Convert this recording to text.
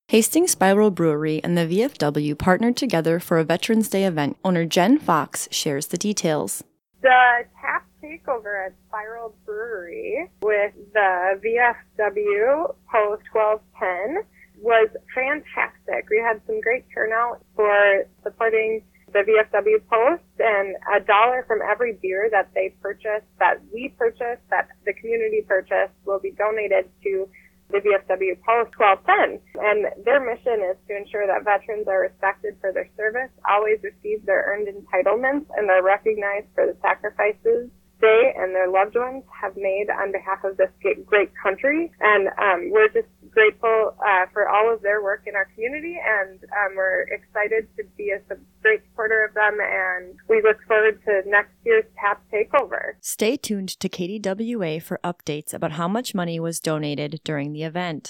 Hastings Spiral Brewery and the VFW partnered together for a Veterans Day event. Owner Jen Fox shares the details. The tap takeover at Spiral Brewery with the VFW Post 1210 was fantastic. We had some great turnout for supporting the VFW Post, and $1 from every beer that they purchase, that we purchase, that the community purchased, will be donated to the VFW Post 1210. And their mission is to ensure that veterans are respected for their service, always receive their earned entitlements, and are recognized for the sacrifices they and their loved ones have made on behalf of this great country. And we're just grateful for all of their work in our community, and we're excited to be a great supporter of them, and we look forward to next year's TAP Takeover. Stay tuned to KDWA for updates about how much money was donated during the event.